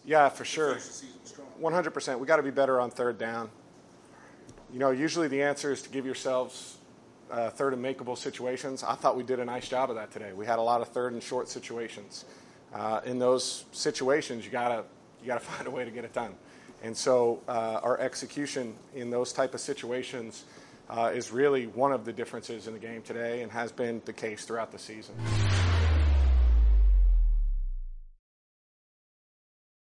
Yeah, for sure. Finish the season strong. 100%. We got to be better on third down. You know, usually the answer is to give yourselves third and makeable situations. I thought we did a nice job of that today. We had a lot of third and short situations. In those situations, you gotta find a way to get it done. And so our execution in those type of situations is really one of the differences in the game today and has been the case throughout the season.